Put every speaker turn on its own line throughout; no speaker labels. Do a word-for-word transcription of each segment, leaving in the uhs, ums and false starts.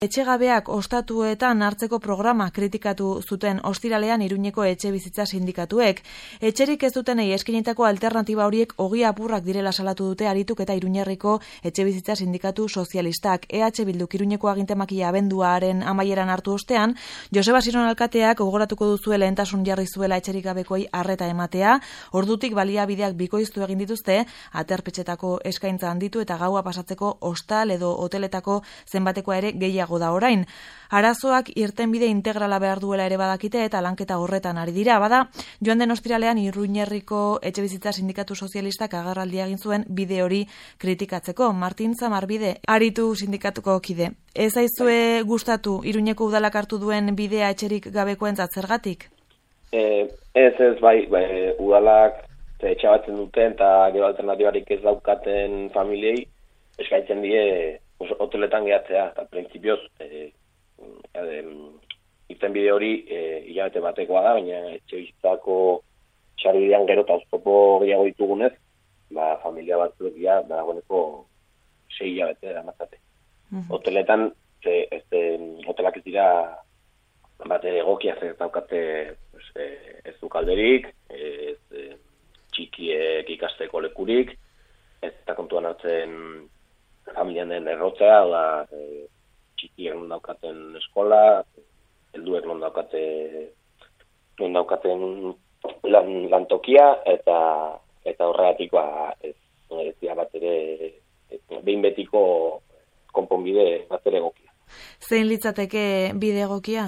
Etxegabeak ostatuetan hartzeko programa kritikatu zuten ostiralean Iruñeko etxebizitza sindikatuek. Etxerik ez dutenei eskainitako alternatiba horiek ogi apurrak direla salatu dute Arituk eta Iruñerriko etxebizitza sindikatu sozialistak. E H Bilduk Iruñeko agintemakia abenduaren amaieran hartu ostean, Joseba Siron alkateak gogoratuko duzue lehentasun jarri zuela etxerik gabekoi arreta ematea, ordutik baliabideak bikoiztu egin dituzte, aterpetxetako eskaintza handitu eta gaua pasatzeko hostal edo hoteletako zenbatekoa ere gehiago da orain. Arazoak irtenbide integrala behar duela ere badakite eta lanketa horretan ari dira. Bada, joan den ostiralean Iruñerriko etxebizitza sindikatu sozialistak agerraldia egin zuen bide hori kritikatzeko. Martin Zamarbide, Aritu sindikatuko kide. Ez aizue gustatu Iruñeko udalak hartu duen bidea etxerik gabekoentzat zergatik?
Eh, ez ez bai, bai udalak etxabatzen duten eta gero alternatibarik ez daukaten familiei eskaintzen die hoteletan gehatzea, eta printzipioz e, e, irten bide hori e, hilabete batekoa da, baina etxe bizitzako sarbidean gero eta oztopo gehiago ditugunez, ba, familia batzuek ja, dagoeneko sei hilabete da matzate. Uh-huh. Hoteletan, ze, este, hotelak ez dira bat egokia zer daukate pues, e, ez du kalderik, ez e, txikiek ikasteko lekurik, ez da kontuan hartzen familian den errotzea, da, e, txikiek non daukaten eskola, helduek non daukate non daukaten lan, lantokia, eta eta horregatik ba, ez ez bat ere behin betiko konponbide bat ere egokia.
Zein litzateke bide egokia?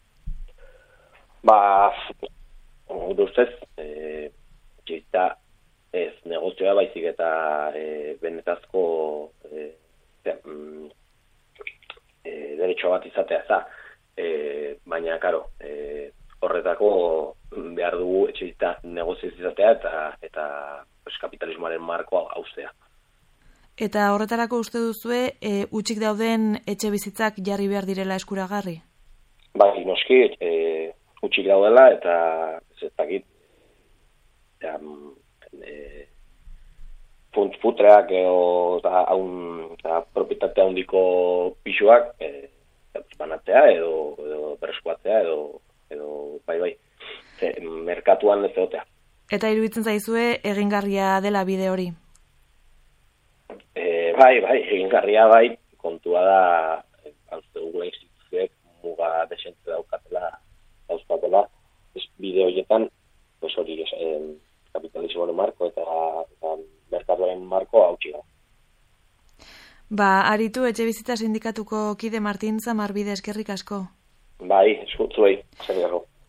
Ba, gure ustez, e, txita, ez negozioa baizik eta e, benetazko e, e, derecho bat izatea za. E, baina, karo, e, horretako behar dugu etxebizitza negozioa izatea eta, eta pues, kapitalismoaren markoa haustea.
Eta horretarako uste duzue, e, utzik dauden etxe bizitzak jarri behar direla eskuragarri?
Bai, noski, e, utzik daudela eta ez dakit, eta, e, futreak edo eta, eta propietatea handiko pisuak e, banatzea edo, edo bereskuatzea edo, edo bai bai, ze, merkatuan ez egotea.
Eta iruditzen zaizue egingarria dela bide hori?
E, bai, bai, egingarria bai, kontua da, hauste gugula instituzioek muga desentze daukatela, dauzkatela, ez bide horietan, pues hori, eh, kapitalismoaren marko eta, eta merkatuaren marko hautsi da.
Ba, Aritu etxebizitza sindikatuko kide Martin Zamarbide eskerrik asko.
Bai, eskutuei, eskerrik asko.